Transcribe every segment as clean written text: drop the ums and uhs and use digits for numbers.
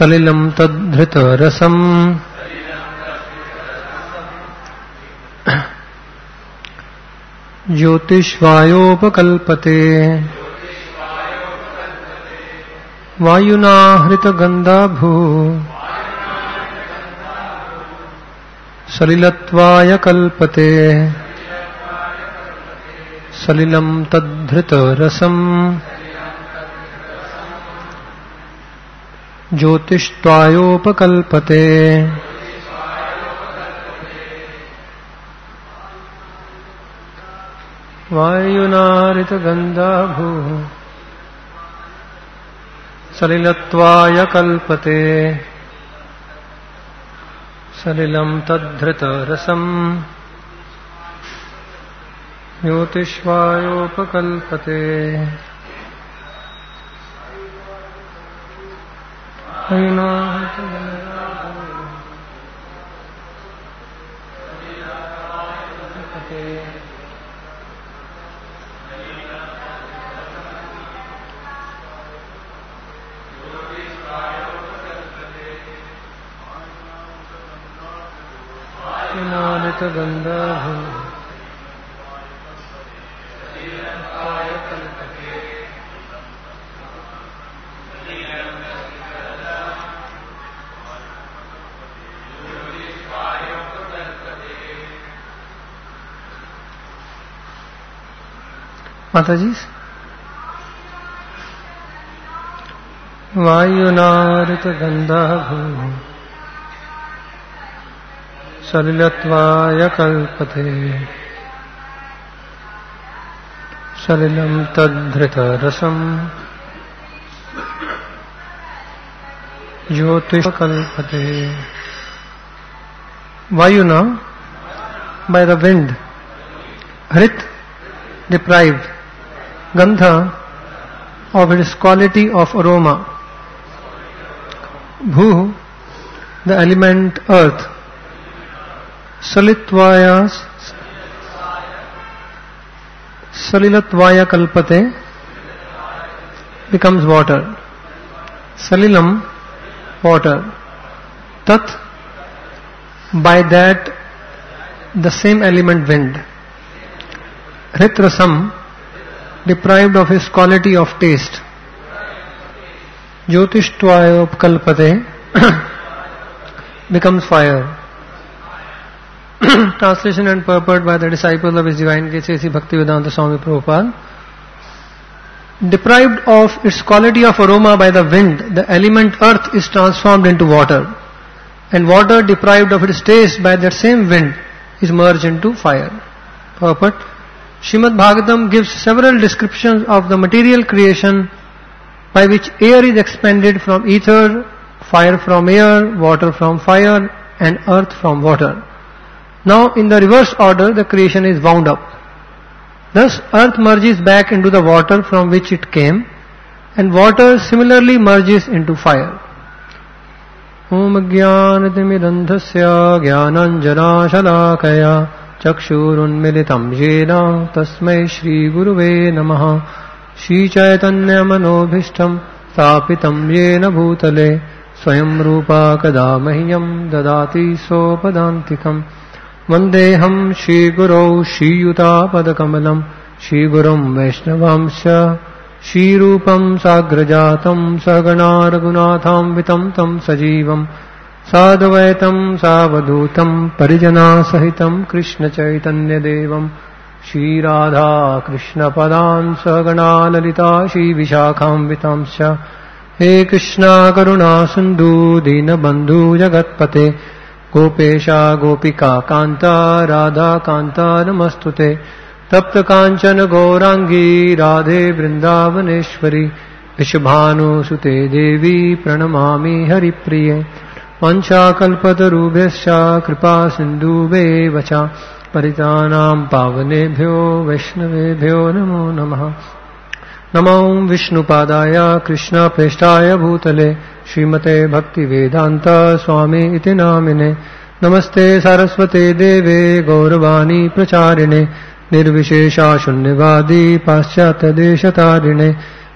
सलिलं तद्धृतरसम् ज्योतिष्वायोपकल्पते वायुना हृतगन्धाभू सलिलत्वाय कल्पते सलिलं तद्धृतरसम् ज्योतिष्वायोपकल्पते वायुना हृतगन्धाभू सलिलत्वाय कल्पते सलिलं तद्धृतरसम् ज्योतिष्वायोपकल्पते वायुना हृतगन्धाभू माता जी वायुना हृतगन्धाभू सलिलत्वाय कल्पते सलिलं तद्धृतरसम् ज्योतिष्कल्पते Vayuna, by the wind. Hrit, deprived. Gandha, of its quality of aroma. Bhu, the element earth. Salilatvaya kalpate, becomes water. Salilam, water. Tat, by that the same element wind. Hritrasam, deprived of his quality of taste. Jyotishtvayo kalpate, becomes fire. Translation and purport by the disciples of His Divine Grace Sri Bhaktivedanta Swami Prabhupada. Deprived of its quality of aroma by the wind, the element earth is transformed into water. And water deprived of its taste by that same wind is merged into fire. Purport. Srimad Bhagavatam gives several descriptions of the material creation by which air is expanded from ether, fire from air, water from fire, and earth from water. Now in the reverse order the creation is wound up. Thus earth merges back into the water from which it came, and water similarly merges into fire. Om Jnanatimidandhasya Jnananjanashalakaya Chakshurunmilitam Yena Tasmai Shri Guruve Namaha. Shri Chaitanya Manobhishtam Stapitam Yena Bhutale Swayam Rupa Kadamahyam Dadati Sopadantikam. Vandeham Shri Guru Shri Yuta Padakamalam Shri Gurum Vaishnavamsya Shri Rupam Sagrajatam Sagana Raghunatham Vitam Tam Sajivam Sadvaitam Savadutam Parijana Sahitam Krishna Chaitanya Devam Shri Radha Krishna Padan Sagana Lalita Shri Vishakham Vitamsya. He Krishna Karuna Sindhu Dina Bandhu Jagatpate Gopesha Gopika Kanta Radha Kanta Namastute Tapta Kanchana Gaurangi Radhe Vrindavaneshwari Vishabhanu Sute Devi Pranamami Haripriye Vancha Kalpatarubhyascha Kripa Sindhube Vacha Paritanam Pavanebhyo Vaishnavebhyo Namo Namaha. Namo Vishnupadaya Krishna Preshtaya Bhutale Srimate Bhakti Vedanta Swami Iti Namine. Namaste Saraswate Deve Gauravani Pracharine Nirvishesha Shunyavadi Paschatya Deshatarine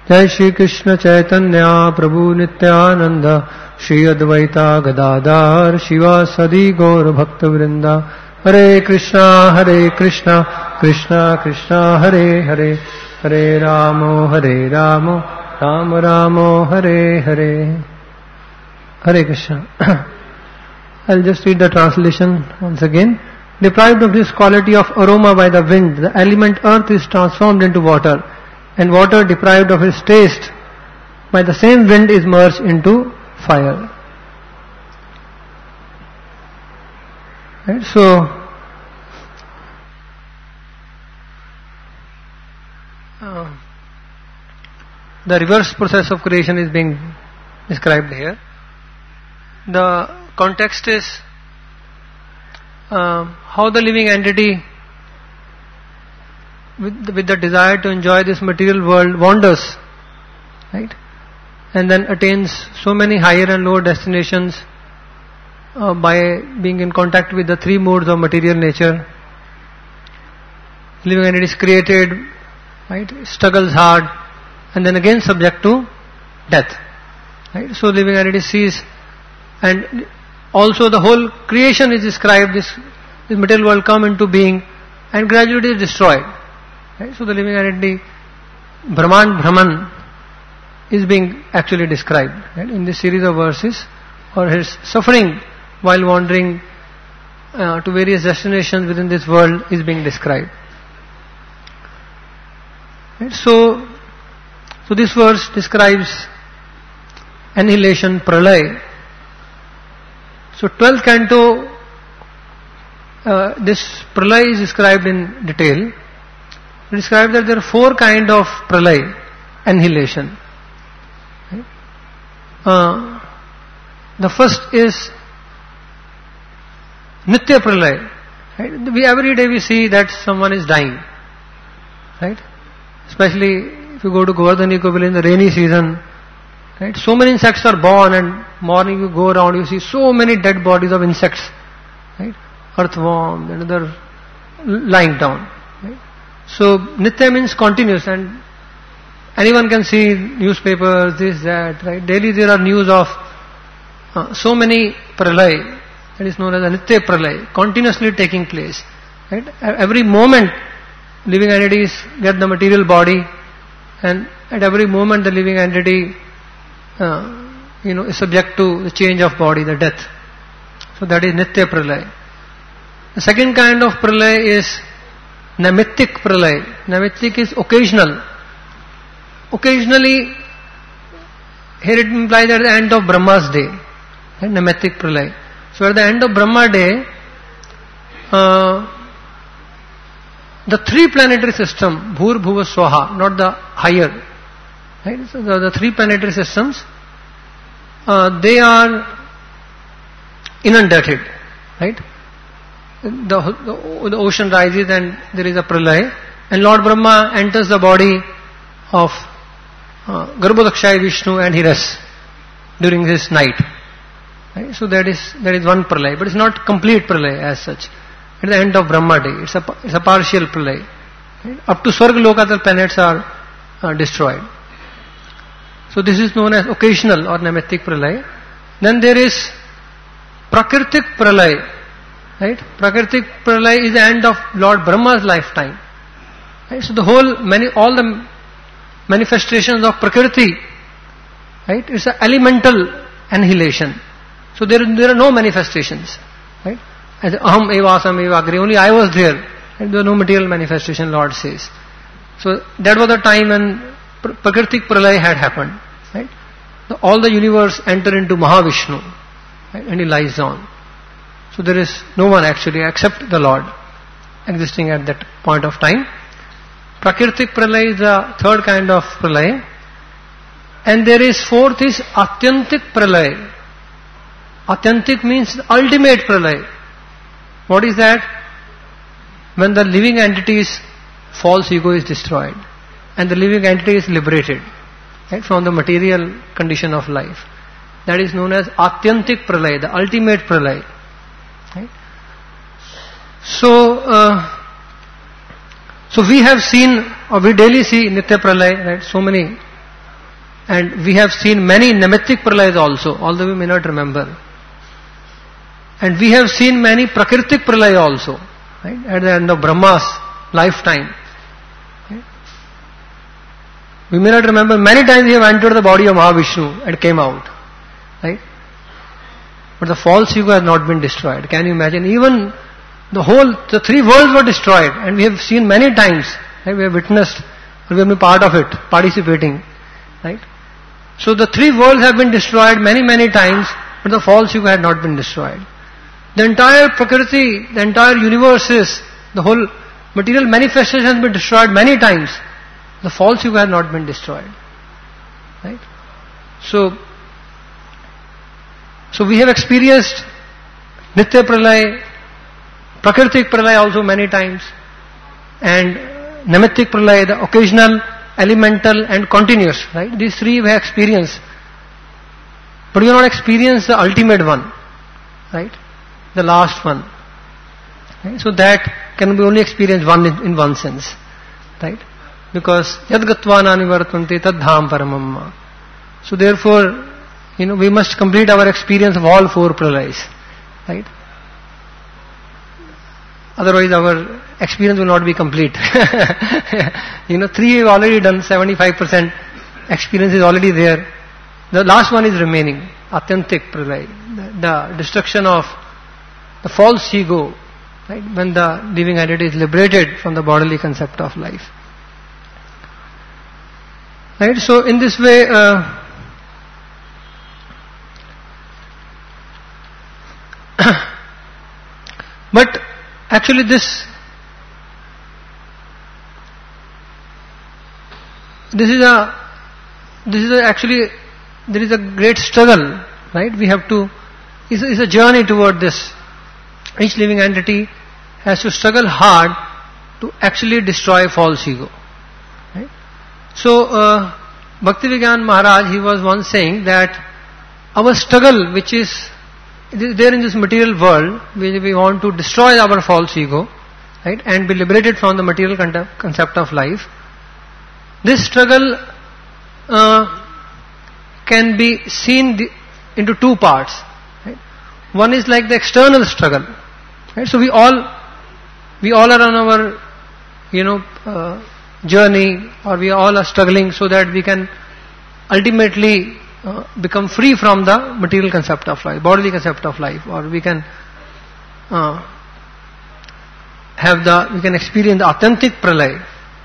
Jai Shri Krishna Chaitanya Prabhu Nityananda Shri Advaita Gadadhar Shivasadi Gaur Bhakta Vrinda Hare Krishna Krishna Krishna Hare Hare Hare Ramo Ramo Ramo Hare Hare. Hare Krishna. I'll just read the translation once again. Deprived of this quality of aroma by the wind, the element earth is transformed into water, and water deprived of its taste by the same wind is merged into fire. Right? So, the reverse process of creation is being described here. The context is how the living entity with the desire to enjoy this material world wanders, right? And then attains so many higher and lower destinations by being in contact with the three modes of material nature. Living entity is created, right? Struggles hard, and then again subject to death. Right? So living entity sees, and also the whole creation is described, this material world come into being and gradually is destroyed. Right? So the living entity, Brahman is being actually described, right? In this series of verses, or his suffering while wandering to various destinations within this world is being described. Right? So this verse describes annihilation, pralay. So 12th canto, this pralay is described in detail. It describes that there are four kinds of pralay, annihilation. Right? The first is nitya pralay. Right? Every day we see that someone is dying. Right? Especially if you go to Govardhan Eco Village in the rainy season, right? So many insects are born, and morning you go around, you see so many dead bodies of insects, right? Earthworm and other lying down. Right? So nitya means continuous, and anyone can see newspapers, this, that, right? Daily there are news of so many pralay, that is known as a nitya pralay, continuously taking place. Right? Every moment living entities get the material body, and at every moment the living entity is subject to the change of body, the death. So that is nitya pralay. The second kind of pralay is naimittik pralay. Naimittik is occasional. Occasionally, here it implies at the end of Brahma's day, right? Naimittik pralay. So at the end of Brahma day, the three planetary system, Bhur, Bhuva, Swaha, not the higher, right? So the three planetary systems, they are inundated, right? The ocean rises and there is a pralay, and Lord Brahma enters the body of Garbhodakshaya Vishnu and he rests during this night. Right? So that is one pralay, but it's not complete pralay as such. At the end of Brahma day, it's a partial pralay. Right? Up to Swarga Loka, the planets are destroyed. So this is known as occasional or naimittik pralay. Then there is prakritik pralay. Right? Prakritik pralay is the end of Lord Brahma's lifetime. Right? So all the manifestations of Prakriti, right? It's an elemental annihilation. So there are no manifestations, right? As aham evasam evagri, only I was there. Right? There was no material manifestation, Lord says. So that was the time when Prakritik pralay had happened, right? All the universe enter into Mahavishnu, right? And he lies on. So there is no one actually except the Lord existing at that point of time. Prakritik pralay is the third kind of pralay. And there is fourth is atyantik pralay. Atyantik means the ultimate pralay. What is that? When the living entity's false ego is destroyed and the living entity is liberated, right, from the material condition of life. That is known as atyantik pralay, the ultimate pralay. Right? So we have seen, or we daily see nitya pralay, right? So many And we have seen many Naimittik pralayas also, although we may not remember. And we have seen many Prakritik pralaya also, right? At the end of Brahma's lifetime. Right? We may not remember, many times he have entered the body of Mahavishnu and came out. Right? But the false ego has not been destroyed. Can you imagine? Even the three worlds were destroyed, and we have seen many times, right? We have witnessed, or we have been part of it, participating. Right? So the three worlds have been destroyed many times, but the false ego had not been destroyed. The entire Prakriti, the entire universes, the whole material manifestation has been destroyed many times. The false ego has not been destroyed. Right? So we have experienced Nitya Pralaya, Prakritik Pralaya also many times, and Naimittik Pralaya, the occasional, elemental and continuous. Right? These three we have experienced. But we have not experienced the ultimate one. Right? The last one. Right? So that can be only experienced in one sense. Right? Because yadgatva nanivartante tad dham paramamma. So therefore, we must complete our experience of all four pralayas. Right? Otherwise our experience will not be complete. Three we have already done, 75% experience is already there. The last one is remaining, Atyantik pralaya, the destruction of the false ego, right? When the living entity is liberated from the bodily concept of life. Right? So in this way, but actually this is actually there is a great struggle, right? We have to, it's a journey toward this. Each living entity has to struggle hard to actually destroy false ego. Right? So Bhaktivinoda Maharaj, he was once saying that our struggle, which is there in this material world, we want to destroy our false ego, right, and be liberated from the material concept of life. This struggle can be seen into two parts. Right? One is like the external struggle. Right? So we all are on our journey, or we all are struggling so that we can ultimately become free from the material concept of life, bodily concept of life, or we can experience the authentic pralaya.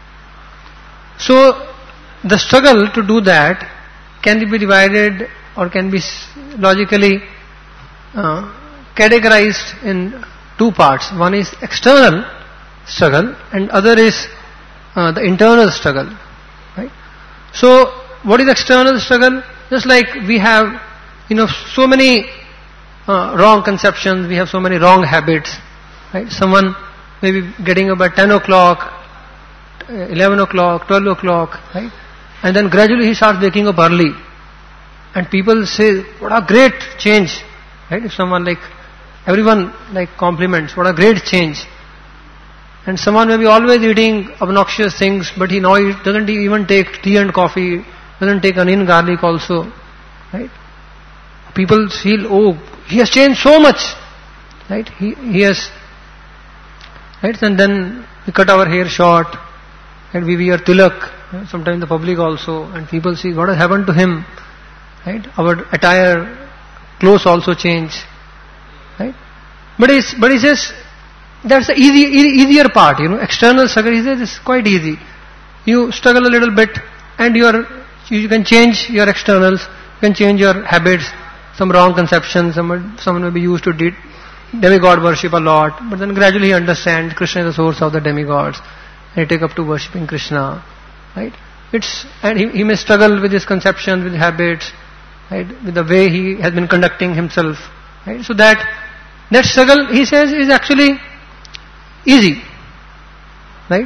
So the struggle to do that can be divided, or can be logically categorized in two parts. One is external struggle, and other is the internal struggle. Right? So what is external struggle? Just like we have, so many wrong conceptions, we have so many wrong habits. Right? Someone may be getting up at 10 o'clock, 11 o'clock, 12 o'clock, right? And then gradually he starts waking up early. And people say, what a great change. Right? If someone everyone compliments, what a great change. And someone may be always eating obnoxious things, but he doesn't even take tea and coffee, doesn't take onion garlic also. Right? People feel, oh, he has changed so much. Right? He has, right? And then we cut our hair short, and we wear tilak, sometimes the public also, and people see what has happened to him. Right? Our attire, clothes also change. Right? But he says that's the easier part. External struggle. He says it's quite easy. You struggle a little bit, and you can change your externals. You can change your habits. Some wrong conceptions. Someone may be used to demigod worship a lot, but then gradually he understands Krishna is the source of the demigods, and he take up to worshipping Krishna. Right? And he may struggle with his conceptions, with habits, right? With the way he has been conducting himself. Right? So that struggle, he says, is actually easy. Right?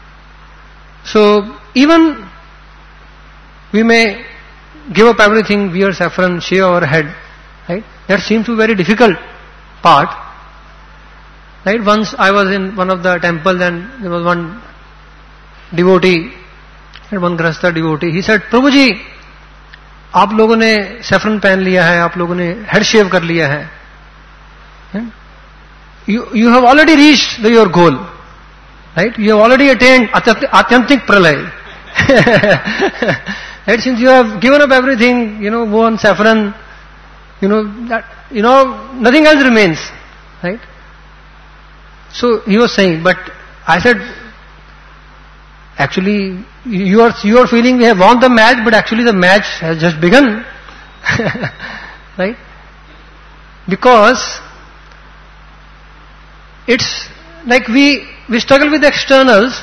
So even we may give up everything, wear saffron, shave our head. Right? That seems to be a very difficult part. Right? Once I was in one of the temples, and there was one devotee, and one Grahastha devotee. He said, Prabhuji, आप लोगों ने saffron पहन लिया है, आप लोगों ने head शेव कर लिया है, you have already reached your goal, right? You have already attained atyantik pralay. Right? Since you have given up everything, worn saffron, that, nothing else remains, right? So he was saying, but I said, actually, you are feeling we have won the match, but actually the match has just begun, right? Because it's like we struggle with the externals,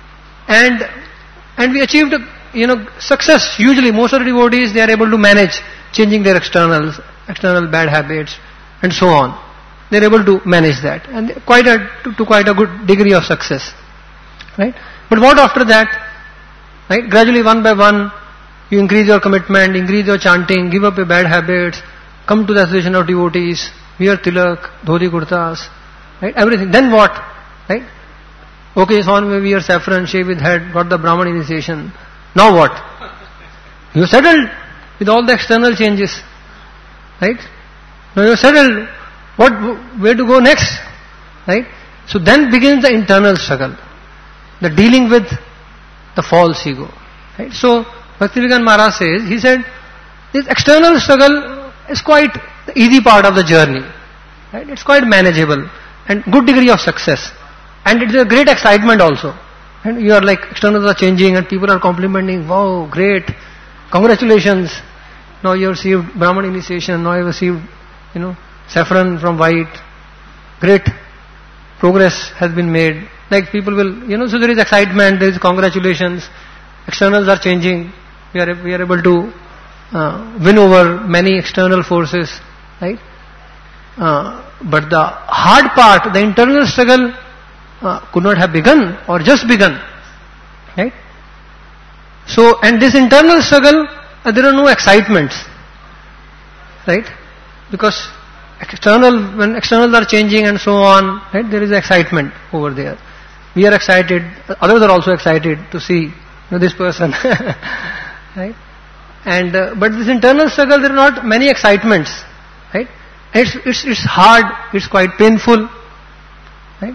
and we achieved success. Usually, most of the devotees, they are able to manage changing their external bad habits, and so on. They are able to manage that, and to quite a good degree of success, right? But what after that? Right? Gradually, one by one, you increase your commitment, increase your chanting, give up your bad habits, come to the association of devotees, wear tilak, dhoti kurtas, right? Everything. Then what? Right? Okay, so on we wear saffron, shave with head, got the Brahman initiation. Now what? You settled with all the external changes, right? Now you settled. Where to go next? Right? So then begins the internal struggle, the dealing with the false ego. Right? So Bhaktivedanta Maharaj says, he said, this external struggle is quite the easy part of the journey. Right? It's quite manageable and good degree of success. And it's a great excitement also. And you are like, externals are changing and people are complimenting, wow, great, congratulations. Now you have received Brahman initiation, now you have received, saffron from white. Great progress has been made. Like people will, so there is excitement, there is congratulations, externals are changing, we are able to win over many external forces, right? But the hard part, the internal struggle could not have begun or just begun, right? So, and this internal struggle, there are no excitements, right? Because when externals are changing and so on, right, there is excitement over there. We are excited, others are also excited to see this person, right? And but this internal struggle, there are not many excitements, right? It's hard, it's quite painful, right?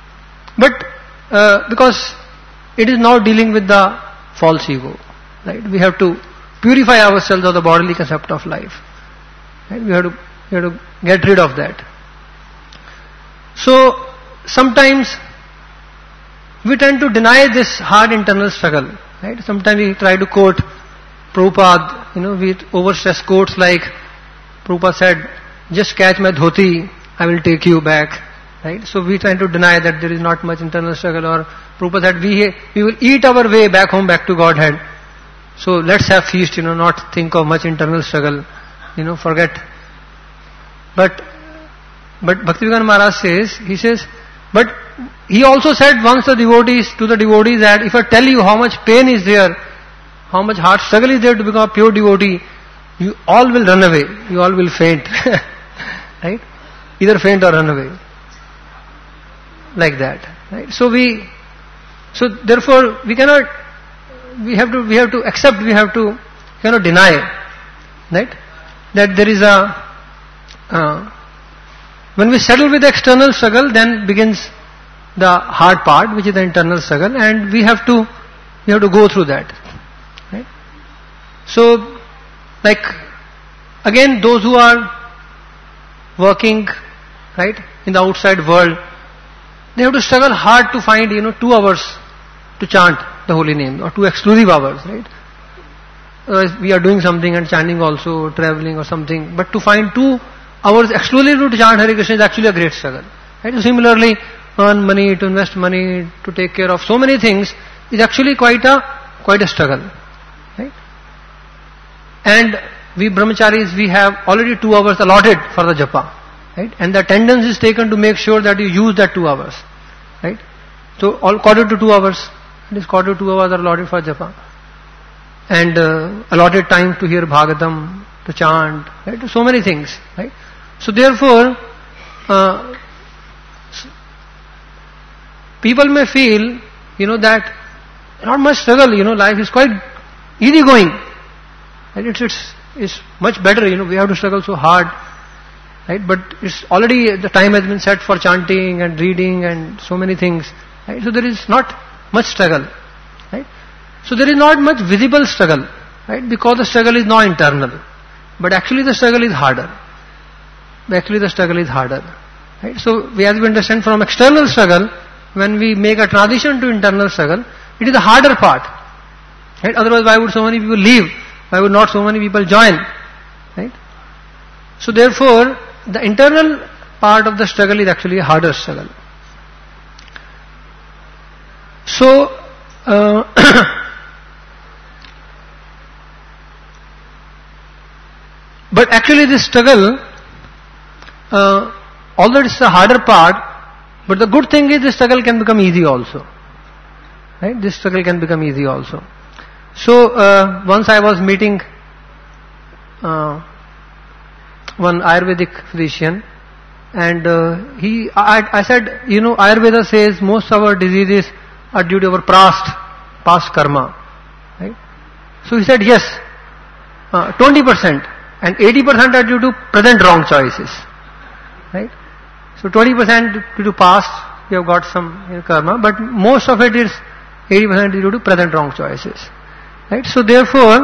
But because it is now dealing with the false ego, right? We have to purify ourselves of the bodily concept of life, right? We have to get rid of that. So sometimes we tend to deny this hard internal struggle, right? Sometimes we try to quote Prabhupada, we overstress quotes like Prabhupada said, just catch my dhoti, I will take you back, right? So we try to deny that there is not much internal struggle, or Prabhupada said we will eat our way back home, back to Godhead. So let's have feast, not think of much internal struggle, forget. But Bhaktivedanta Maharaj says, but he also said once to the devotees that if I tell you how much pain is there, how much hard struggle is there to become a pure devotee, you all will run away, you all will faint, right? Either faint or run away, like that, right? So therefore we have to accept, cannot deny, right? That there is when we settle with the external struggle, then begins the hard part, which is the internal struggle, and we have to go through that, right? So, like, again, those who are working, right, in the outside world, they have to struggle hard to find, 2 hours to chant the holy name, or 2 exclusive hours, right? We are doing something and chanting also, traveling or something, but to find 2 hours exclusively to chant Hare Krishna is actually a great struggle, right? So similarly, earn money, to invest money, to take care of so many things is actually quite a struggle, right? And we brahmacharis, we have already 2 hours allotted for the japa, right? And the attendance is taken to make sure that you use that 2 hours, right? So all quarter to 2 hours, this quarter to 2 hours are allotted for japa, and allotted time to hear Bhagavatam, to chant, right? So many things, right? So therefore, people may feel, that not much struggle, life is quite easy going, And it's much better, we have to struggle so hard, right? But it's already, the time has been set for chanting and reading and so many things, right? So there is not much struggle, right? So there is not much visible struggle, right? Because the struggle is not internal. But actually the struggle is harder. Right? So as we understand from external struggle, when we make a transition to internal struggle, it is the harder part. Right? Otherwise, why would so many people leave? Why would not so many people join? Right? So therefore, the internal part of the struggle is actually a harder struggle. So, but actually this struggle, although it's the harder part, but the good thing is this struggle can become easy also. Right? This struggle can become easy also. So, once I was meeting one Ayurvedic physician, and I said, Ayurveda says most of our diseases are due to our past karma. Right? So he said, yes, 20%, and 80% are due to present wrong choices. Right? So 20% due to past, you have got some karma, but most of it is 80% due to present wrong choices. Right? So therefore,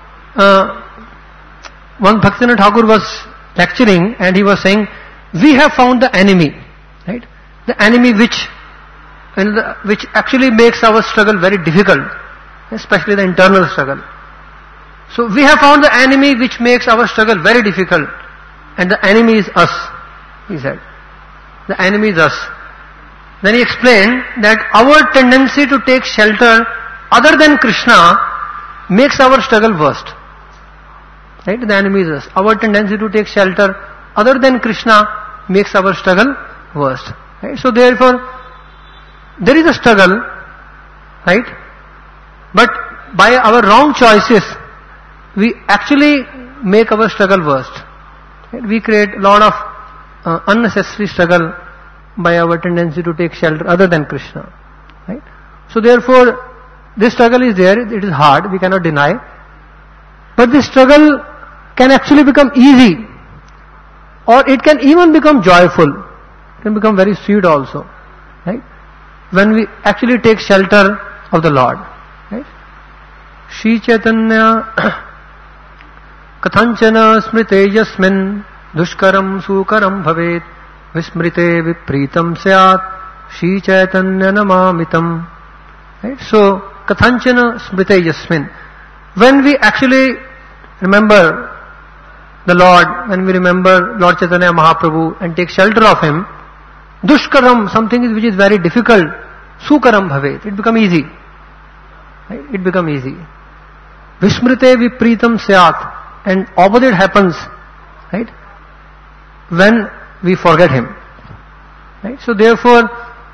one Bhaktivinoda Thakur was lecturing and he was saying, we have found the enemy, right? The enemy which actually makes our struggle very difficult, especially the internal struggle. So we have found the enemy which makes our struggle very difficult, and the enemy is us, he said. The enemy is us. Then he explained that our tendency to take shelter other than Krishna makes our struggle worst. Right? The enemy is us. Our tendency to take shelter other than Krishna makes our struggle worst. Right? So therefore, there is a struggle, right? But by our wrong choices, we actually make our struggle worst. Right? We create a lot of unnecessary struggle by our tendency to take shelter other than Krishna. Right? So therefore, this struggle is there, it is hard, we cannot deny. But this struggle can actually become easy, or it can even become joyful. It can become very sweet also. Right? When we actually take shelter of the Lord. Right? Shri Chaitanya Kathanchana smrite yasmin dushkaram sukaram bhavet vismrite vipritam syat Shri Chaitanya namamitam. Right? So, Kathanchana smrite yasmin. When we actually remember the Lord, when we remember Lord Chaitanya Mahaprabhu and take shelter of Him, dushkaram, something which is very difficult, sukaram bhavet, it become easy. Right? It become easy. Vismrite vipritam syat, and opposite happens, right? When we forget Him. Right? So therefore,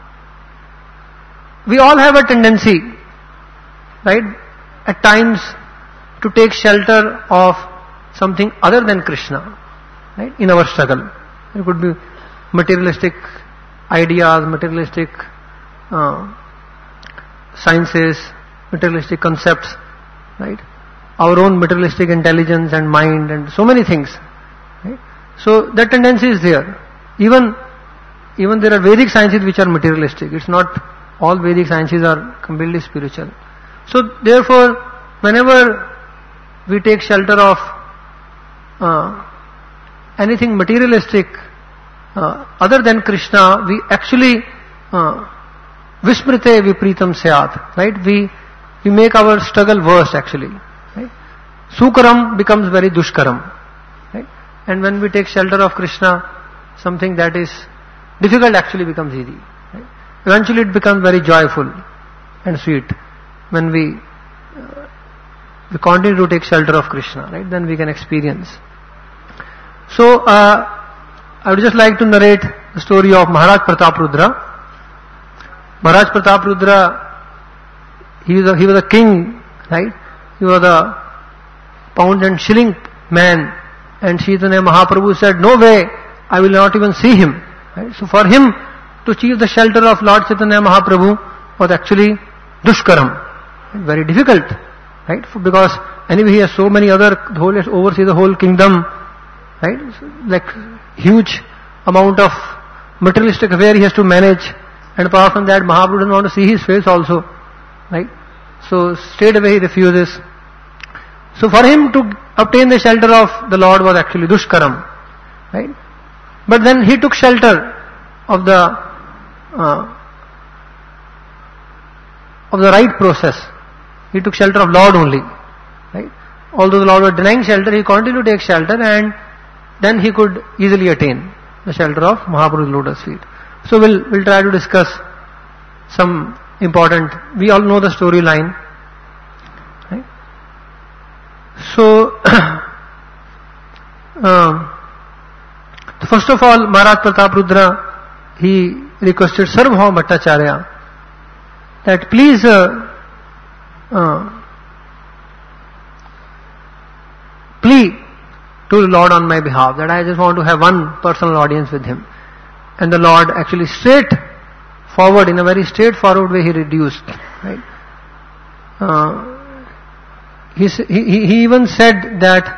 we all have a tendency, right, at times to take shelter of something other than Krishna, right, in our struggle. It could be materialistic ideas, materialistic sciences, materialistic concepts, right? Our own materialistic intelligence and mind and so many things. Right? So that tendency is there. Even there are Vedic sciences which are materialistic. It's not all Vedic sciences are completely spiritual. So therefore, whenever we take shelter of anything materialistic other than Krishna, we actually vismrite vipritam syat, right? We make our struggle worse actually. Right? Sukaram becomes very dushkaram. Right? And when we take shelter of Krishna, something that is difficult actually becomes easy. Right? Eventually it becomes very joyful and sweet when we continue to take shelter of Krishna, right? Then we can experience. So, I would just like to narrate the story of Maharaj Prataprudra. Maharaj Prataprudra, he was a king, right? He was a pound and shilling man, and Chaitanya Mahaprabhu said, no way, I will not even see him. Right? So for him to achieve the shelter of Lord Chaitanya Mahaprabhu was actually dushkaram, very difficult. right? Because anyway he has so many other, he has to oversee the whole kingdom, right? Like huge amount of materialistic affair he has to manage, and apart from that Mahaprabhu doesn't want to see his face also, right? So straight away he refuses. So for him to obtain the shelter of the Lord was actually dushkaram, right? But then he took shelter of the right process. He took shelter of Lord only, right? Although the Lord was denying shelter, he continued to take shelter, and then he could easily attain the shelter of Mahaprabhu's lotus feet. So we'll try to discuss some important. We all know the storyline, right? So first of all, Maharaj Prataprudra, he requested Sarvabhauma Bhattacharya that please plea to the Lord on my behalf, that I just want to have one personal audience with him. And the Lord actually straightforward, in a very straightforward way, he reduced, right? He even said that,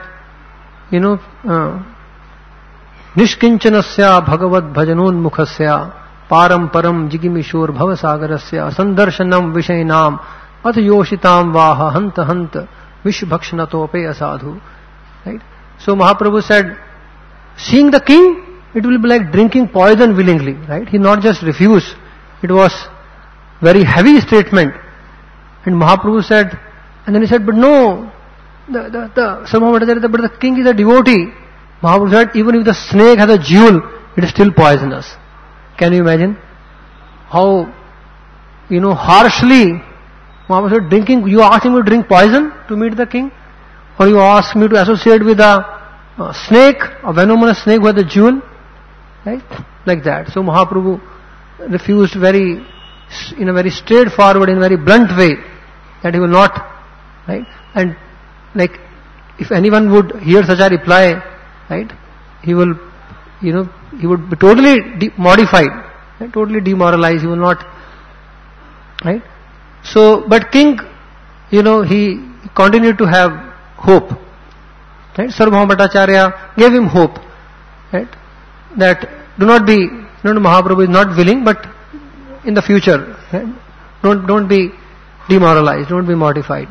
Nishkinchanasya bhagavad bhajanun mukhasya param param jigimishor bhavasagarasya sandarshanam vishainam ath yoshitam vaha hanta hanta vishbhakshanato pe asadhu. Right? So Mahaprabhu said, seeing the king, it will be like drinking poison willingly, right? He not just refused. It was very heavy statement. And Mahaprabhu said, and then he said, but no, but the king is a devotee. Mahaprabhu said, even if the snake has a jewel, it is still poisonous. Can you imagine how, harshly Mahaprabhu said, drinking, you asked him to drink poison to meet the king? Or you ask me to associate with a snake, a venomous snake with a jewel? Right? Like that. So Mahaprabhu refused in a very straightforward, in a very blunt way, that he will not, right? And like, if anyone would hear such a reply, right, he will, he would be totally modified, right? Totally demoralized, he will not, right? So, but king, he continued to have hope, right? Sarvabhauma Bhattacharya gave him hope, right? That Mahaprabhu is not willing, but in the future, right? Don't be demoralized, don't be mortified.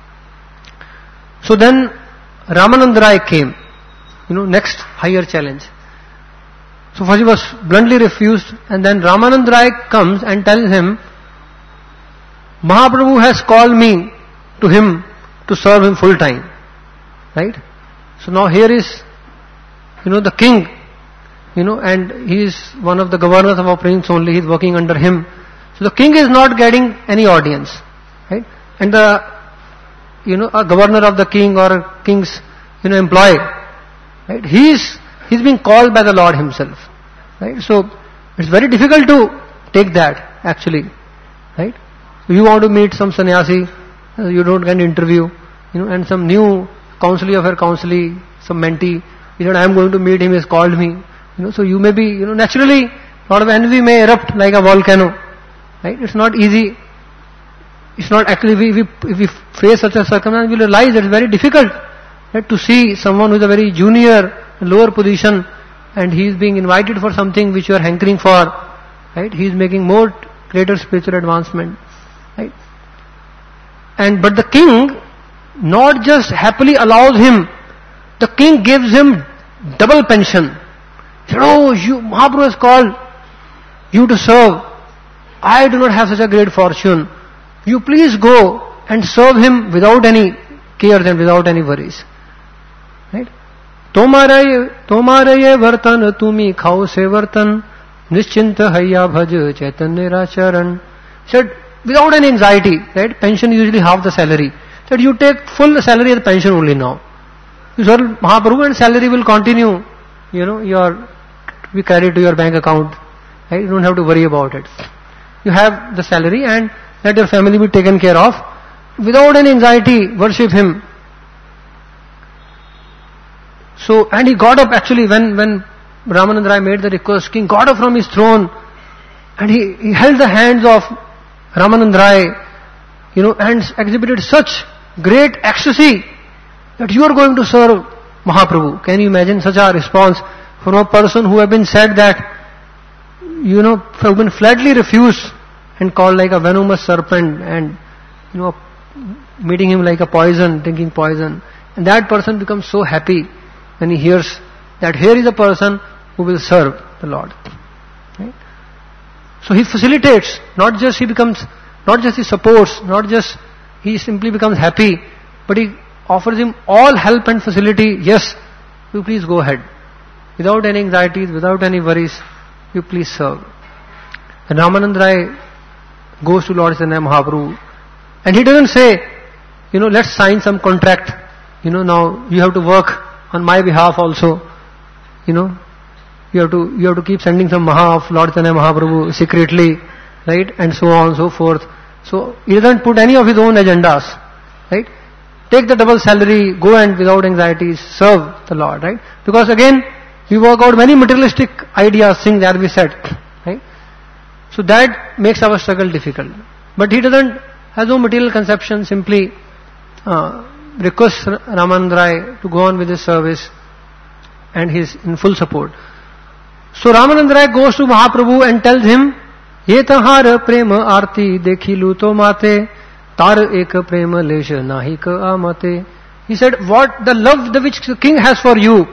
So then Ramananda Rai came, next higher challenge. So first he was bluntly refused, and then Ramananda Rai comes and tells him, Mahaprabhu has called me to him to serve him full time, right? So now here is, the king, and he is one of the governors of our prince only, he is working under him. So the king is not getting any audience, right? And a governor of the king or a king's, employee, right? He's being called by the Lord himself, right? So it's very difficult to take that, actually, right? You want to meet some sannyasi, you don't get an interview, and some new counselee, some mentee, he said, I am going to meet him, he has called me, so you may be, naturally, a lot of envy may erupt like a volcano, right? It's not easy. It's not actually, if we face such a circumstance, we realize that it's very difficult, right, to see someone who is a very junior, lower position, and he is being invited for something which you are hankering for, right? He is making more greater spiritual advancement, right? But the king not just happily allows him, the king gives him double pension. He said, Mahaprabhu has called you to serve. I do not have such a great fortune. You please go and serve him without any cares and without any worries. Right? Tomare vartan tumi khao se vartan nischinta hayya bhaj chaitanya racharan. Said, without any anxiety, right? Pension is usually half the salary. Said, you take full salary as pension only now. You serve Mahaprabhu and salary will continue, be carried to your bank account. Right? You don't have to worry about it. You have the salary and let your family be taken care of. Without any anxiety, worship him. So, and he got up actually when Ramananda Rai made the request, king got up from his throne and he held the hands of Ramananda Rai, and exhibited such great ecstasy that you are going to serve Mahaprabhu. Can you imagine such a response from a person who have been said that, have been flatly refused and called like a venomous serpent and, meeting him like a poison, drinking poison. And that person becomes so happy when he hears that here is a person who will serve the Lord. Right? So he facilitates, not just he supports, not just he simply becomes happy, but he offers him all help and facility. Yes, you please go ahead. Without any anxieties, without any worries, you please serve. And Ramanand Rai goes to Lord Chaitanya Mahaprabhu and he doesn't say, let's sign some contract. Now you have to work on my behalf also. You have to keep sending some Maha of Lord Chaitanya Mahaprabhu secretly, right? And so on and so forth. So he doesn't put any of his own agendas, right? Take the double salary, go and without anxieties serve the Lord, right? Because again, we work out many materialistic ideas, things that we said, right? So that makes our struggle difficult. But he has no material conception, simply requests Ramanand Rai to go on with his service and he is in full support. So Ramanand Rai goes to Mahaprabhu and tells him, Ye tahar prema arti dekhilu to mate, tar ek prema lesha nahi ka amate. He said, what the love which the king has for you,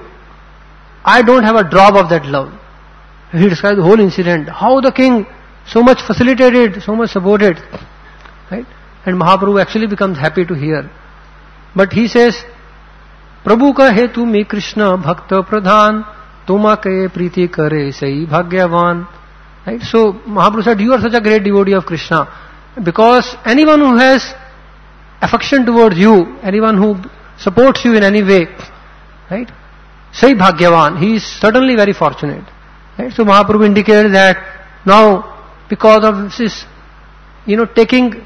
I don't have a drop of that love. He describes the whole incident, how the king so much facilitated, so much supported, right? And Mahaprabhu actually becomes happy to hear. But he says, Prabhu ka he tumi Krishna bhakta pradhan, tuma ke priti kare sai bhagyavan. Right? So Mahaprabhu said, you are such a great devotee of Krishna. Because anyone who has affection towards you, anyone who supports you in any way, right? Sai bhagyavan, he is certainly very fortunate. Right? So Mahaprabhu indicated that now, because of this, taking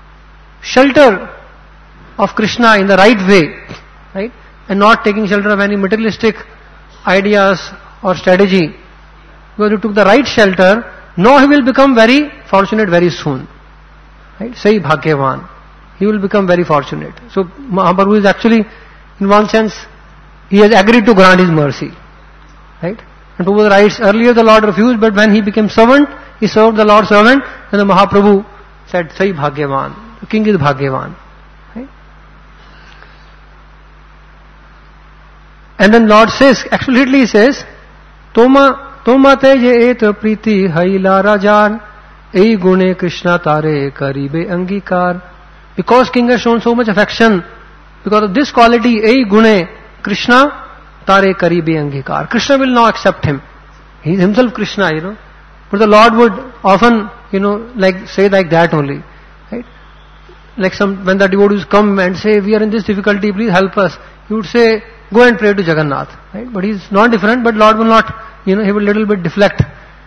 shelter of Krishna in the right way, right? And not taking shelter of any materialistic ideas or strategy. Because he took the right shelter, now he will become very fortunate very soon. Right? Sai bhagyavan. He will become very fortunate. So Mahaprabhu is actually, in one sense, he has agreed to grant his mercy. Right? And to the rights, earlier the Lord refused, but when he became servant, he served the Lord's servant, and the Mahaprabhu said, Sai bhagyavan. The king is bhagyavan. Right? And then Lord says, explicitly he says, Tomate je et priti haila rajan, ei gune Krishna tare karibe angikar. Because king has shown so much affection, because of this quality, ei gune Krishna tare karibe angikar. Krishna will now accept him. He is himself Krishna, But the Lord would often, say like that only. Right? Like when the devotees come and say, we are in this difficulty, please help us. He would say, go and pray to Jagannath. Right? But he is not different, but Lord will not, he will little bit deflect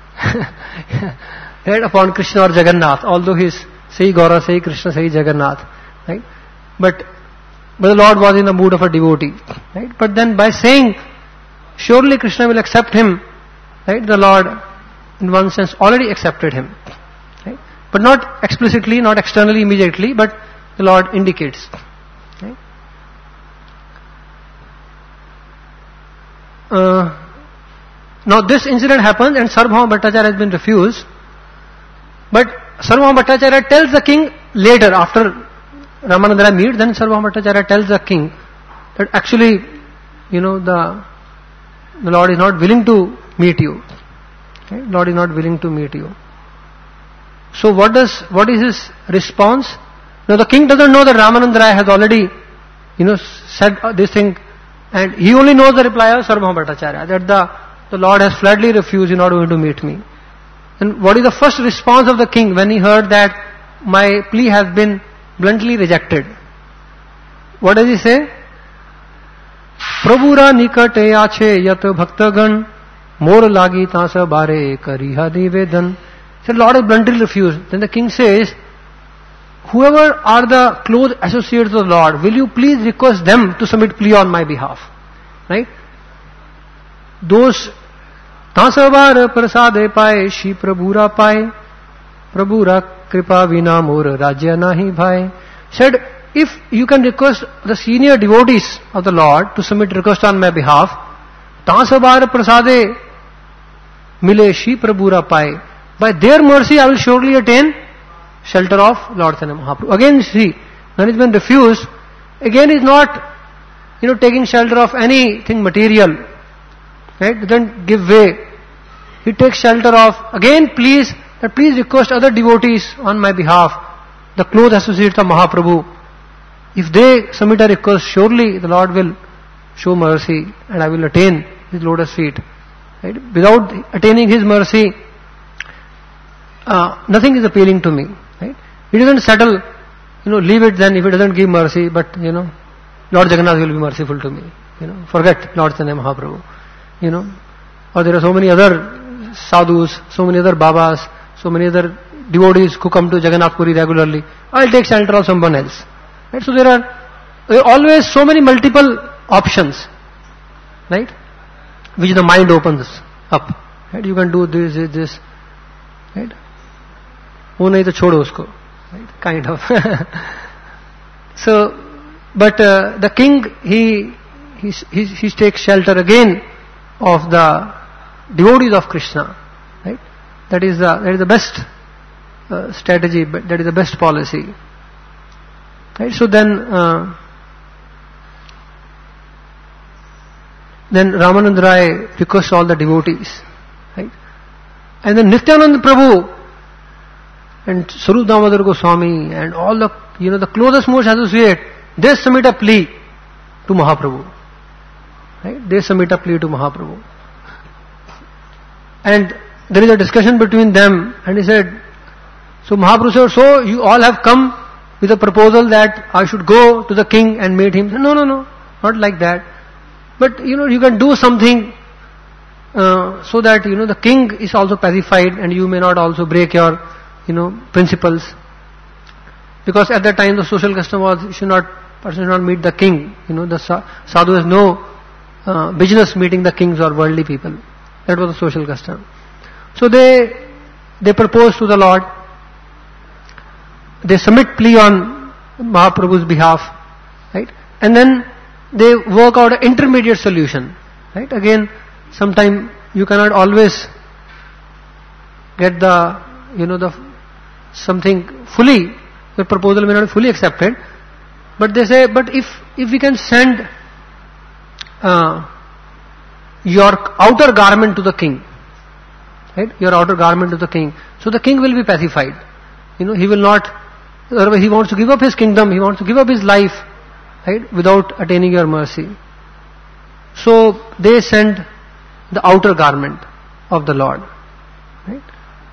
right, upon Krishna or Jagannath, although he is Sai Gaura, Sai Krishna, Sai Jagannath. Right? But the Lord was in the mood of a devotee. Right? But then by saying, surely Krishna will accept him, right? The Lord, in one sense, already accepted him. Right? But not explicitly, not externally, immediately, but the Lord indicates. Right? Now this incident happens and Sarvabhauma Bhattacharya has been refused. But Sarvabhauma Bhattacharya tells the king later, after Ramanand Rai meets, then Sarvabhauma Bhattacharya tells the king that actually, the Lord is not willing to meet you. Okay? Lord is not willing to meet you. So what is his response? Now the king doesn't know that Ramanand Rai has already, said this thing, and he only knows the reply of Sarvabhauma Bhattacharya, that the Lord has flatly refused, you're not going to meet me. And what is the first response of the king when he heard that my plea has been bluntly rejected? What does he say? Prabhura nikate ache yat bhaktagan mor lagi tasa bare kariha nivedan. So Lord has bluntly refused. Then the king says, whoever are the close associates of the Lord, will you please request them to submit plea on my behalf? Right? Those Tasavar prasade pae shi prabhura pae prabhura kripa vina mor rajya nahi bhai. Said, if you can request the senior devotees of the Lord to submit request on my behalf, Tansabar prasade mile shi prabhura pai. By their mercy I will surely attain shelter of Lord Chaitanya Mahaprabhu. Again see, when it has been refused, again is not, taking shelter of anything material. Right? Doesn't give way. He takes shelter of, again please request other devotees on my behalf, the close associates of Mahaprabhu. If they submit a request, surely the Lord will show mercy and I will attain His lotus feet. Right? Without attaining His mercy, nothing is appealing to me. Right? He doesn't settle, leave it then if it doesn't give mercy, but Lord Jagannath will be merciful to me. Forget Lord Chaitanya Mahaprabhu. Or there are so many other sadhus, so many other babas, so many other devotees who come to Jagannath Puri regularly. I'll take shelter of someone else. Right? So there are always so many multiple options, right? Which the mind opens up. Right? You can do this, right? वो नहीं तो छोड़ो उसको, right? Kind of. So, but the king he takes shelter again of the devotees of Krishna, right? That is the best strategy, but that is the best policy. Right? So then Ramanand Rai requests all the devotees, right? And then Nityananda Prabhu and Sarup Damodar Goswami and all the the closest most associate, they submit a plea to Mahaprabhu. Right? They submit a plea to Mahaprabhu. And there is a discussion between them, and he said, so Mahaprabhu said, so you all have come with a proposal that I should go to the king and meet him. No, not like that. But you can do something so that the king is also pacified and you may not also break your principles. Because at that time the social custom was person should not meet the king. The sadhu has no business meeting the kings or worldly people. That was the social custom. So they propose to the Lord. They submit plea on Mahaprabhu's behalf, right? And then they work out an intermediate solution, right? Again, sometime you cannot always get the something fully. The proposal may not be fully accepted, but they say, but if we can send your outer garment to the king, right? Your outer garment to the king, so the king will be pacified. He will not. Otherwise, he wants to give up his kingdom. He wants to give up his life, right? Without attaining your mercy. So they send the outer garment of the Lord, right?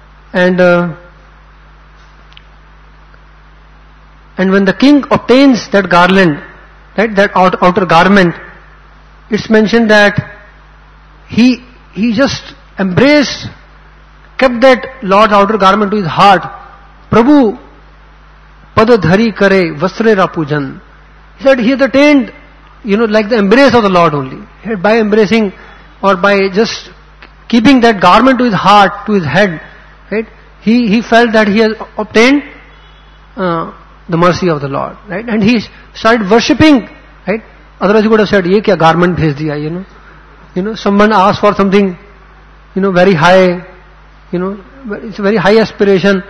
And when the king obtains that garland, right, that outer garment, it's mentioned that he just embraced, kept that Lord's outer garment to his heart. Prabhu padadhari kare vasrera pujan. He said he had attained, like the embrace of the Lord only. By embracing or by just keeping that garment to his heart, to his head, right? He felt that he has obtained the mercy of the Lord, right? And he started worshipping, right? Otherwise he would have said, "Ye kya garment bhej diya?" Someone asked for something, very high, it's a very high aspiration.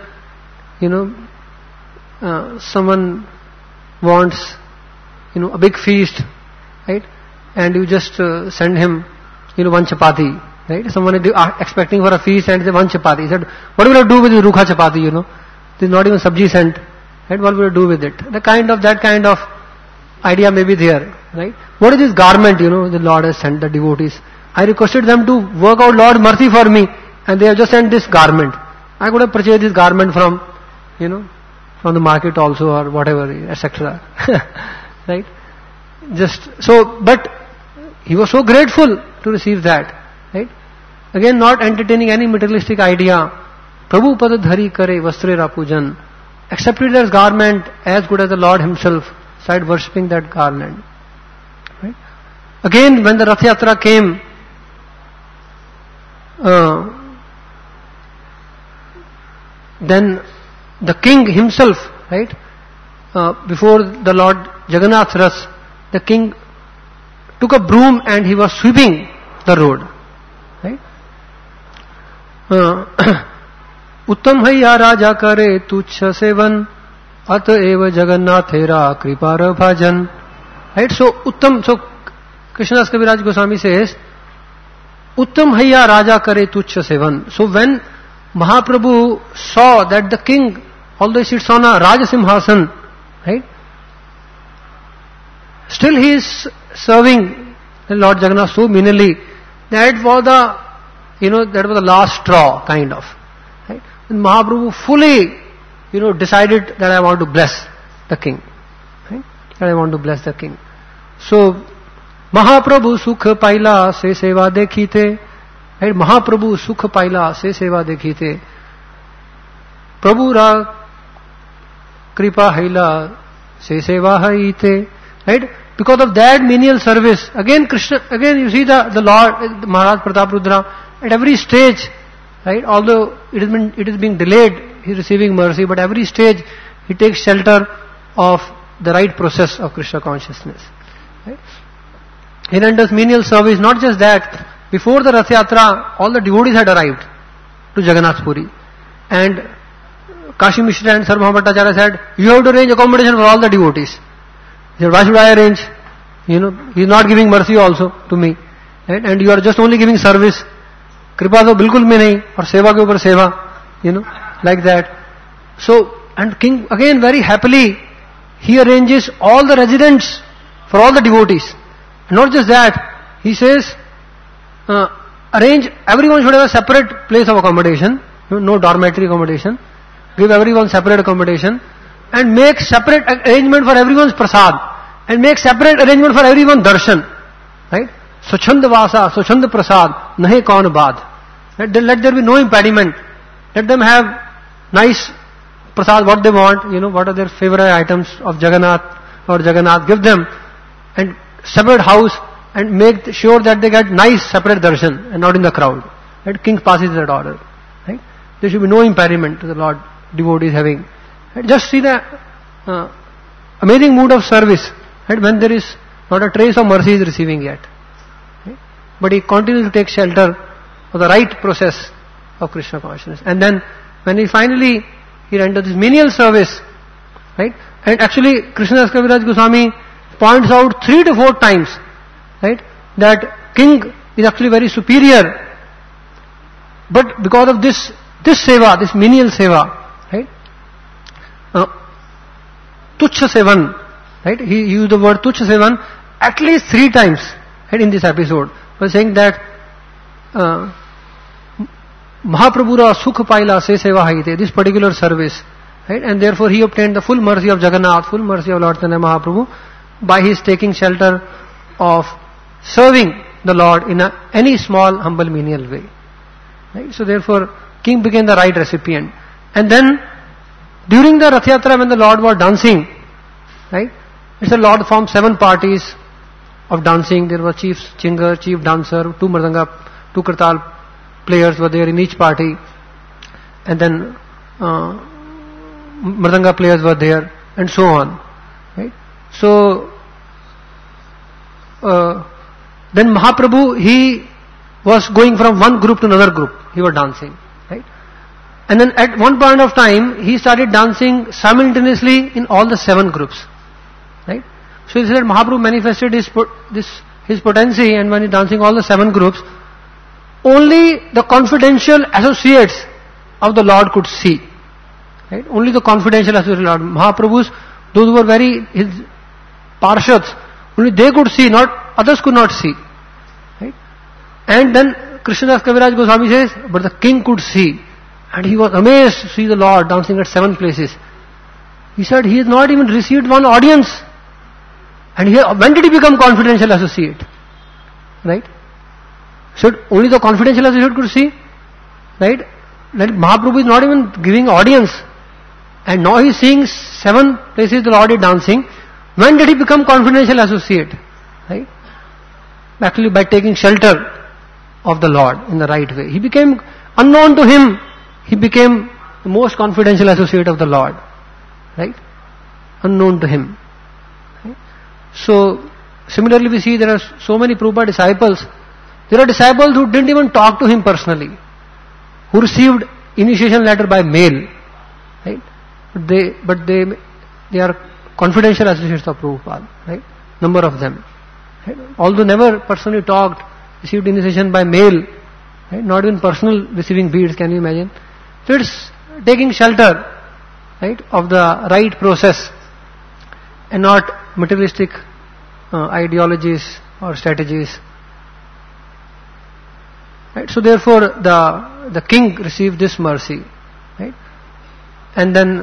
Someone wants, a big feast, right? And you just send him, one chapati, right? Someone is expecting for a feast and say one chapati. He said, "What will I do with the rukha chapati? There's not even sabji sent, right? What will I do with it?" That kind of idea may be there, right? What is this garment? The Lord has sent the devotees. I requested them to work out Lord mercy for me, and they have just sent this garment. I could have purchased this garment from, from the market also or whatever, etc. Right? Just so, but he was so grateful to receive that, right? Again, not entertaining any materialistic idea. Prabhu padadhari kare vastrera pujan. Accepted as garment as good as the Lord himself. Started worshipping that garment. Right? Again, when the Rath Yatra came, then the king himself, right, before the Lord Jagannath Rath, the king took a broom and he was sweeping the road. Right? Uttam hayya raja kare tuchha sevan at eva jagannathera kripara bhajan. Right? So Uttam, so Krishnadas Kaviraj Goswami says, Uttam hayya raja kare tuchha sevan. So when Mahaprabhu saw that the king, although he sits on a Rajasimhasan, right, still he is serving the Lord Jagannath so meanly, that was the last straw, kind of. Right? And Mahaprabhu fully, decided that I want to bless the king. Right? That I want to bless the king. So, Mahaprabhu sukh paila se seva dekhi the. Right? Mahaprabhu sukh paila se seva dekhi the. Prabhu ra kripa haila se seva hai the. Right? Because of that menial service, again you see the Lord, Maharaj Pratap Rudra, at every stage, right? Although it is being delayed, he is receiving mercy, but every stage he takes shelter of the right process of Krishna consciousness. Right? He renders menial service. Not just that, before the Rath Yatra, all the devotees had arrived to Jagannath Puri, and Kashi Mishra and Sarva Bhattacharya said, you have to arrange accommodation for all the devotees. He said, why should I arrange? He is not giving mercy also to me. Right? And you are just only giving service. Kripa to bilkul mein nahi, aur seva ke upar seva, like that. So, and king again very happily, he arranges all the residents for all the devotees. And not just that, he says, arrange, everyone should have a separate place of accommodation, no dormitory accommodation, give everyone separate accommodation, and make separate arrangement for everyone's prasad, and make separate arrangement for everyone's darshan. Right? Swachhand vasa, swachhand prasad, nahe kaun baad. Let there be no impediment. Let them have nice prasad, what they want, what are their favorite items of Jagannath or Jagannath, give them, and separate house, and make sure that they get nice separate darshan and not in the crowd. Right? King passes that order. Right? There should be no impediment to the Lord devotees having. Right? Just see the amazing mood of service, right? When there is not a trace of mercy is receiving yet. Right? But he continues to take shelter of the right process of Krishna consciousness. And then when he finally renders this menial service, right? And actually Krishnadas Kaviraj Goswami points out 3 to 4 times, right, that king is actually very superior, but because of this seva, this menial seva, right, tuchha sevan, right, he used the word tuchha sevan at least 3 times, right, in this episode, by saying that Mahaprabhura sukh paila se seva haite, this particular service, right, and therefore he obtained the full mercy of Jagannath, full mercy of Lord Chaitanya Mahaprabhu, by his taking shelter of serving the Lord in any small, humble, menial way. Right? So therefore, king became the right recipient. And then, during the Rath Yatra, when the Lord was dancing, right, it's the Lord formed 7 parties of dancing. There was chief singer, chief dancer, 2 mridanga, 2 kartal players were there in each party, and then mridanga players were there, and so on. Right? So, then Mahaprabhu, he was going from one group to another group. He was dancing. Right? And then at one point of time, he started dancing simultaneously in all the 7 groups. Right? So he said Mahaprabhu manifested his potency, and when he dancing all the 7 groups, only the confidential associates of the Lord could see. Right? Only the confidential associates of the Lord. Mahaprabhu's, those who were his parshads, only they could see, not others could not see. Right? And then Krishnadas Kaviraj Goswami says, but the king could see, and he was amazed to see the Lord dancing at 7 places. He said he has not even received one audience, and when did he become confidential associate? Right? So only the confidential associate could see, right? That Mahaprabhu is not even giving audience, and now he is seeing 7 places the Lord is dancing. When did he become confidential associate? Right? Actually by taking shelter of the Lord in the right way. He became, unknown to him, he became the most confidential associate of the Lord. Right? unknown to him. Right? So, similarly we see there are so many Prabhupada disciples. There are disciples who didn't even talk to him personally, who received initiation letter by mail. Right? But they are confidential associates of Prabhupada. Right? Number of them. Right? Although never personally talked, received initiation by mail. Right? Not even personal receiving beads, can you imagine? So it's taking shelter, right, of the right process and not materialistic ideologies or strategies. Right? So therefore the king received this mercy. Right? And then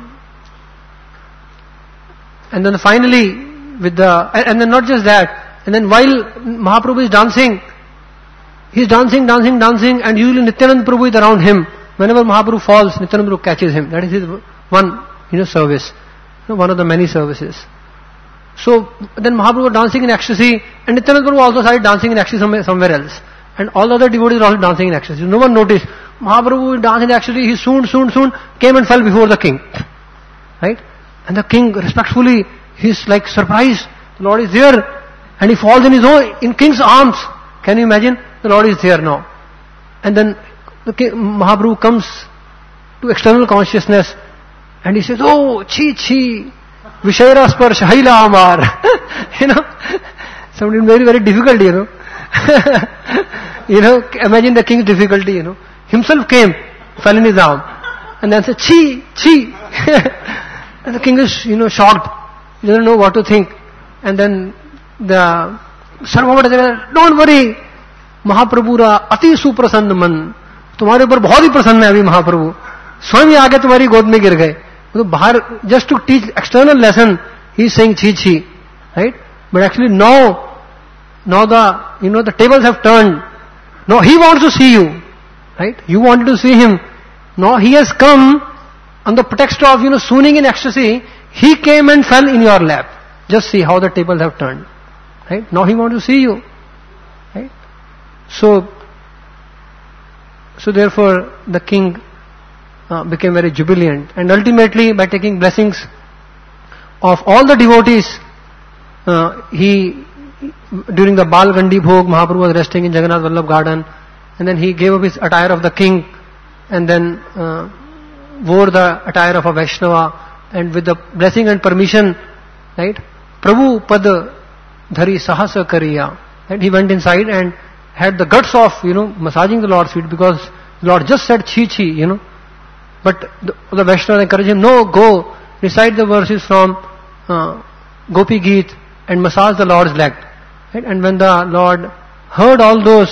finally and then not just that, and then while Mahaprabhu is dancing, he is dancing, and usually Nityanand Prabhu is around him. Whenever Mahaprabhu falls, Nityanand Prabhu catches him. That is his one, service, one of the many services. So then Mahaprabhu was dancing in ecstasy, and Nityanand Prabhu also started dancing in ecstasy somewhere else. And all other devotees were also dancing in ecstasy. No one noticed. Mahaprabhu dancing in ecstasy, he soon came and fell before the king. Right? And the king respectfully, he's like surprised. The Lord is there. And he falls in king's arms. Can you imagine? The Lord is there now. And then Mahaprabhu comes to external consciousness and he says, "Oh, chi, Vishaira Sparsh, Haila Amar." Something very, very difficult, imagine the king's difficulty, Himself came, fell in his arm, and then said, "Chi." And the king is, shocked. He doesn't know what to think. And then the Sarvamata said, "Don't worry, Mahaprabhura Ati Suprasanna Man. तुम्हारे ऊपर बहुत ही प्रसन्न है अभी महाप्रभु, स्वयं आके तुम्हारी गोद में गिर गए." तो बाहर just to teach external lesson, he is saying chi, right? But actually now the tables have turned. Now he wants to see you, right? You wanted to see him. Now he has come on the pretext of swooning in ecstasy. He came and fell in your lap. Just see how the tables have turned, right? Now he wants to see you, right? So therefore the king became very jubilant, and ultimately by taking blessings of all the devotees, during the Bal Gandhi Bhog, Mahaprabhu was resting in Jagannath Vallabh garden, and then he gave up his attire of the king and then wore the attire of a Vaishnava, and with the blessing and permission, right, Prabhu Pad Dhari Sahasa Kariya, and he went inside and had the guts of massaging the Lord's feet, because the Lord just said chi, but the Vaishnava encouraged him, "No, go recite the verses from Gopi Geet and massage the Lord's leg." Right? And when the Lord heard all those,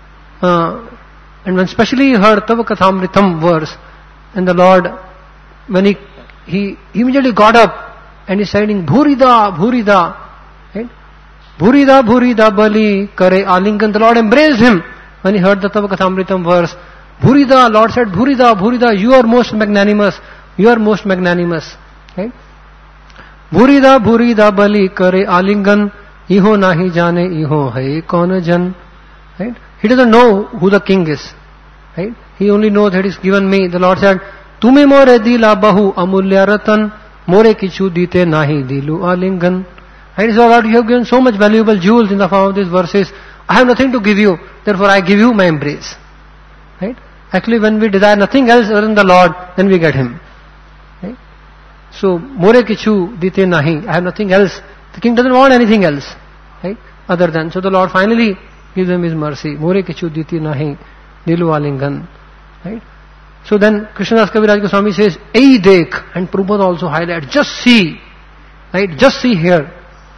and when especially he heard Tava Kathamritam verse, and the Lord, when he immediately got up and he said, "Bhurida, Bhurida," right? "Bhurida, Bhurida Bali Kare Alingan." The Lord embraced him when he heard the Tava Kathamritam verse. "Bhurida," Lord said, "Bhurida, Bhurida, you are most magnanimous. You are most magnanimous." Right? "Bhurida, Bhurida Bali Kare Alingan, Iho nahi jane, iho hai kaun jan." Right? He doesn't know who the king is. Right? He only knows that he's given me. The Lord said, "Tume more dila bahu amulya ratan, more kichu dite nahi dilu alingan." Right? So Lord, you have given so much valuable jewels in the form of these verses. I have nothing to give you, therefore I give you my embrace. Right? Actually, when we desire nothing else other than the Lord, then we get Him. Right? So, more kichu dite nahi. I have nothing else. The king doesn't want anything else, right? Other than. So the Lord finally gives him His mercy. More kichu dite nahi, dilu alingan. Right? So then Krishnadas Kaviraj Goswami says, "Ei dekh," and Prabhupada also highlights, just see, right? Just see here.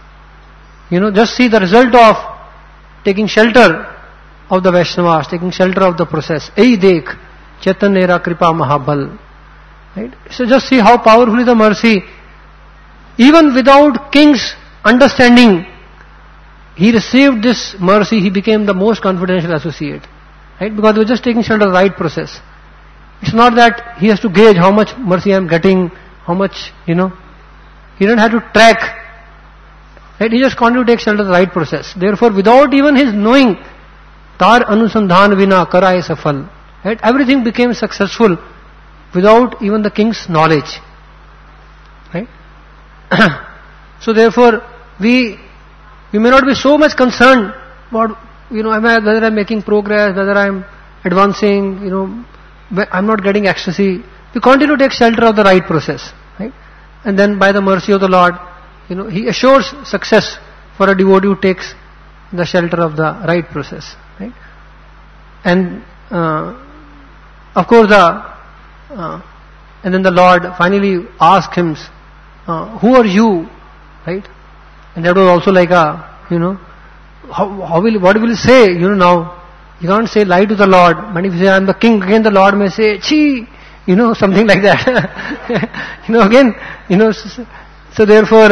Just see the result of taking shelter of the Vaishnavas, taking shelter of the process. Ei dekh, Chaitanyera Kripa Mahabal. Right? So just see how powerful is the mercy. Even without king's understanding, he received this mercy. He became the most confidential associate. Right? Because he was just taking shelter of the right process. It's not that he has to gauge how much mercy I am getting, how much, He didn't have to track. Right? He just continued to take shelter of the right process. Therefore, without even his knowing, Tar anusandhan vina karaye safal. Right? Everything became successful without even the king's knowledge. Right? So therefore, we may not be so much concerned about, whether I'm making progress, whether I'm advancing, I'm not getting ecstasy. We continue to take shelter of the right process, right? And then by the mercy of the Lord, He assures success for a devotee who takes the shelter of the right process, right? And of course, and then the Lord finally asked him, "Who are you?" Right? And that was also like what will he say? Now you can't say lie to the Lord. But if you say I'm the king, again the Lord may say, "Chi," something like that. So therefore,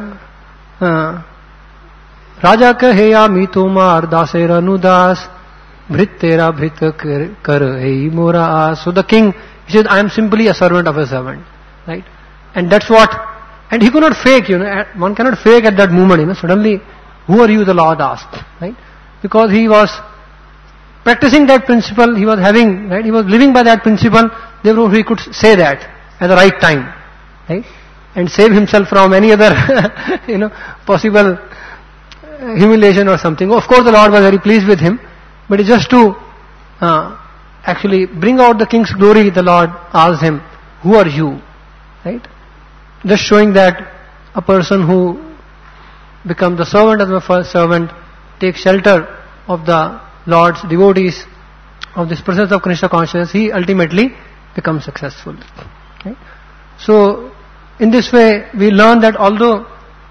Raja kaheya mitoma ardasera nudas bhrittera bhrit kar ei mora as. So the king, he said, I am simply a servant of a servant, right? And that's what, and he could not fake, one cannot fake at that moment, suddenly, who are you, the Lord asked, right? Because he was practicing that principle, he was having, right? He was living by that principle, therefore he could say that at the right time, right? And save himself from any other, possible humiliation or something. Of course the Lord was very pleased with him, but it's just to actually bring out the king's glory, the Lord asked him, who are you? Right? Just showing that a person who becomes the servant of the first servant, takes shelter of the Lord's devotees, of this process of Krishna consciousness, he ultimately becomes successful. Okay? So, in this way, we learn that although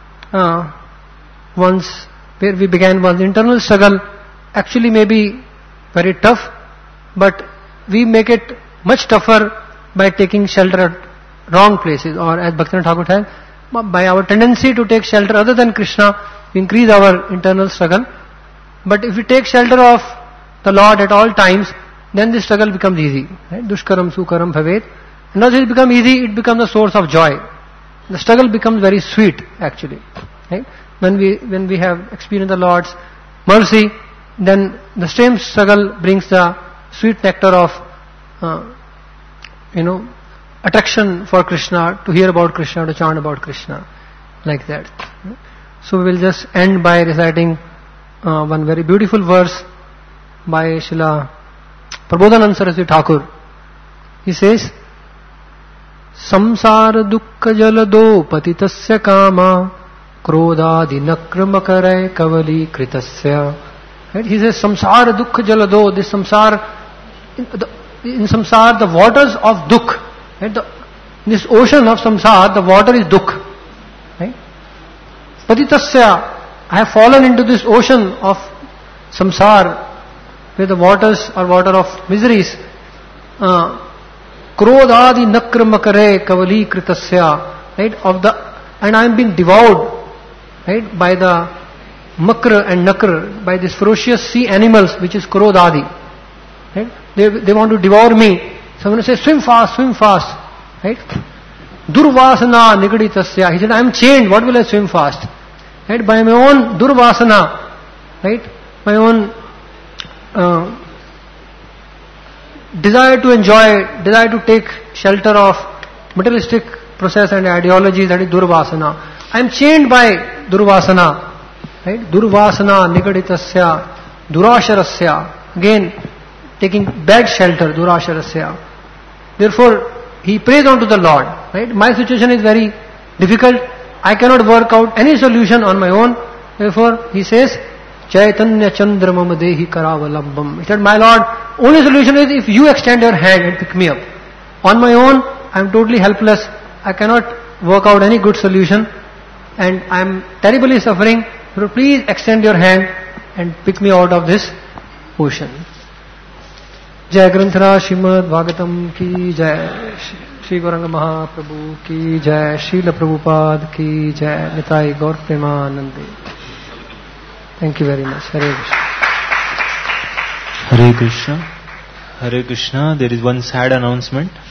where we began one's internal struggle actually may be very tough, but we make it much tougher by taking shelter at wrong places, or as Bhaktivinoda Thakur said, by our tendency to take shelter other than Krishna, we increase our internal struggle. But if we take shelter of the Lord at all times, then the struggle becomes easy. Right? Dushkaram sukaram bhavet. And as it becomes easy, it becomes a source of joy. The struggle becomes very sweet, actually. Right? When we have experienced the Lord's mercy, then the same struggle brings the sweet nectar of, attraction for Krishna, to hear about Krishna, to chant about Krishna, like that. So we will just end by reciting one very beautiful verse by Srila Prabodhananda Saraswati Thakur. He says, Samsara dukkha jalado patitasya kama krodadi nakramakaraya kavali kritasya. Right? He says, Samsara dukkha jalado, this samsara, in samsara the waters of dukh. Right? In this ocean of samsara, the water is dukh. Right? Patitasya, I have fallen into this ocean of samsara, where the waters are water of miseries. Krodadi nakramakare kavali kritasya, right? And I am being devoured, right, by the makra and nakra, by these ferocious sea animals, which is krodadi. Right? They want to devour me. Someone says, swim fast, right? Durvasana nigaditasya. He said, I am chained, what will I swim fast? Right? By my own durvasana, right? My own desire to enjoy, desire to take shelter of materialistic process and ideology, that is durvasana. I am chained by durvasana, right? Durvasana nigaditasya, durasharasya. Again, taking bad shelter, durasharasya. Therefore, he prays unto the Lord, right? My situation is very difficult. I cannot work out any solution on my own. Therefore, he says, Chaitanya Chandra Mama Dehi Karavalambam. He said, my Lord, only solution is if you extend your hand and pick me up. On my own, I am totally helpless. I cannot work out any good solution, and I am terribly suffering. So please extend your hand and pick me out of this ocean. Jai Granthara Srimad Bhagavatam ki Jai, Shri Gauranga Mahaprabhu ki Jai, Srila Prabhupada ki Jai, Nitai Gaur Premanande. Thank you very much. Hare Krishna. Hare Krishna. Hare Krishna. There is one sad announcement.